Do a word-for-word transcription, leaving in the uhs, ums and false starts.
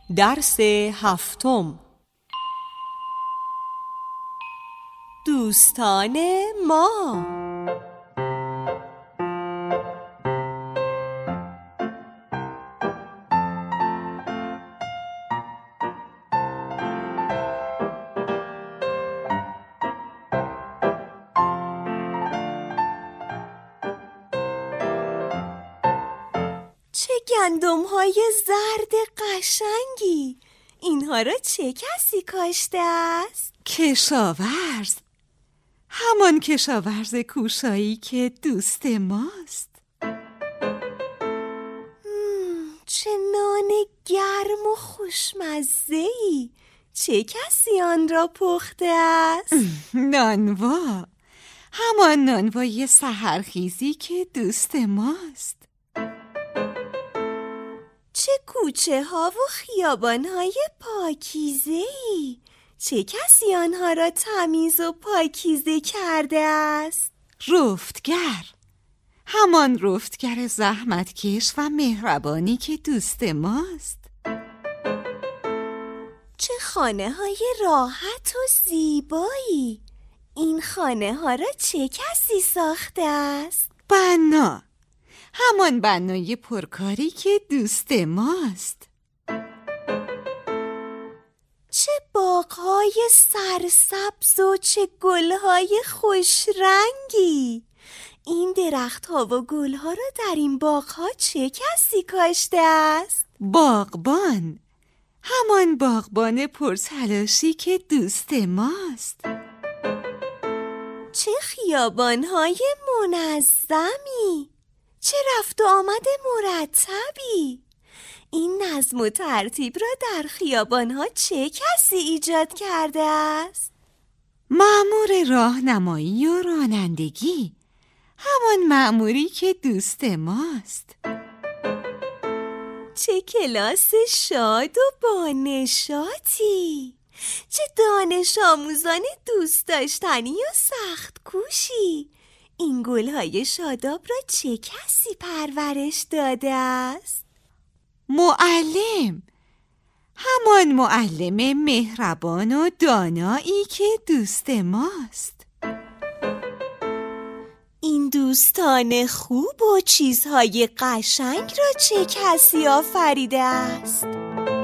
درس هفتم. دوستان ما. چه گندم های زرد قشنگی! اینها را چه کسی کاشته است؟ کشاورز، همان کشاورز کوشایی که دوست ماست. مم، چه نان گرم و خوشمزه‌ای! چه کسی آن را پخته است؟ نانوا، همان نانوای سحرخیزی که دوست ماست. چه کوچه ها و خیابان های پاکیزه‌ای! چه کسی آنها را تمیز و پاکیزه کرده است؟ رفتگر، همان رفتگر زحمتکش و مهربانی که دوست ماست. چه خانه های راحت و زیبایی! این خانه ها را چه کسی ساخته است؟ بنا، همان بنای پرکاری که دوست ماست. چه باغ‌های سرسبز و چه گل‌های خوشرنگی! این درخت‌ها و گل‌ها را در این باغ‌ها چه کسی کاشته است؟ باغبان، همان باغبان پرتلاشی که دوست ماست. چه خیابان‌های منظمی! چه رفت و آمد مرتبی! این نظم و ترتیب را در خیابان‌ها چه کسی ایجاد کرده است؟ مأمور راهنمایی و رانندگی، همان مأموری که دوست ماست. چه کلاس شاد و بانشاطی! چه دانش آموزان دوست داشتنی و سخت کوشی! این گل‌های شاداب را چه کسی پرورش داده است؟ معلم، همان معلم مهربان و دانایی که دوست ماست. این دوستان خوب و چیزهای قشنگ را چه کسی آفریده است؟